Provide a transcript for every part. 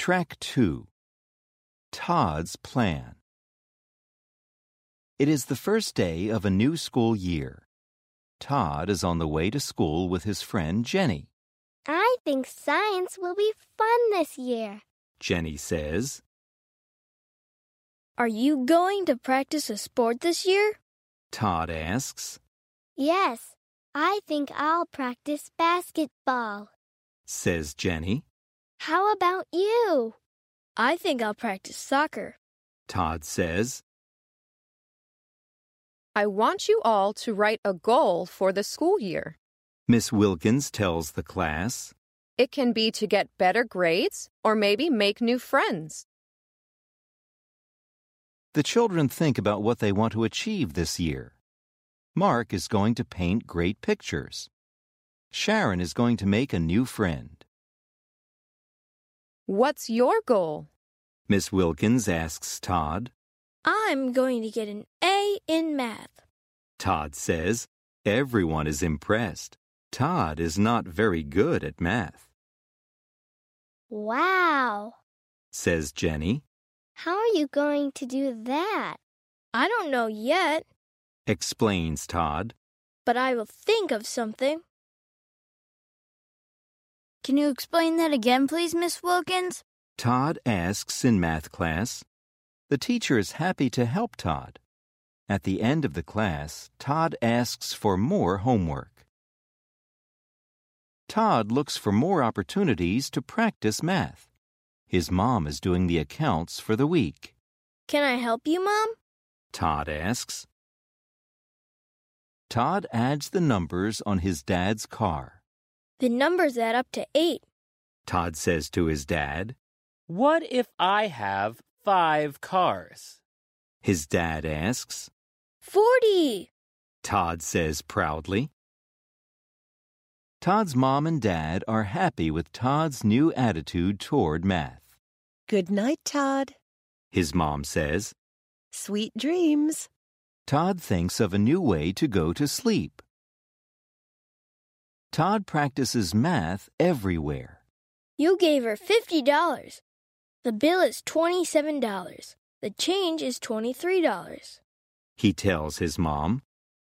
Track 2. Todd's Plan. It is the first day of a new school year. Todd is on the way to school with his friend Jenny. I think science will be fun this year, Jenny says. Are you going to practice a sport this year? Todd asks. Yes, I think I'll practice basketball, says Jenny. How about you? I think I'll practice soccer, Todd says. I want you all to write a goal for the school year. Miss Wilkins tells the class. It can be to get better grades or maybe make new friends. The children think about what they want to achieve this year. Mark is going to paint great pictures. Sharon is going to make a new friend. What's your goal? Miss Wilkins asks Todd. I'm going to get an A in math. Todd says. Everyone is impressed. Todd is not very good at math. Wow, says Jenny. How are you going to do that? I don't know yet, explains Todd. but I will think of something. Can you explain that again, please, Miss Wilkins? Todd asks in math class. The teacher is happy to help Todd. At the end of the class, Todd asks for more homework. Todd looks for more opportunities to practice math. His mom is doing the accounts for the week. Can I help you, Mom? Todd asks. Todd adds the numbers on his dad's car. The numbers add up to 8. Todd says to his dad. What if I have 5 cars? His dad asks. 40! Todd says proudly. Todd's mom and dad are happy with Todd's new attitude toward math. Good night, Todd, his mom says. Sweet dreams. Todd thinks of a new way to go to sleep. Todd practices math everywhere. You gave her $50. The bill is $27. The change is $23. He tells his mom.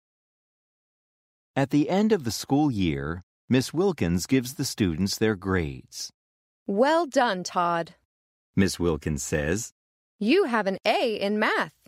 At the end of the school year, Miss Wilkins gives the students their grades. Well done, Todd. Miss Wilkins says. You have an A in math.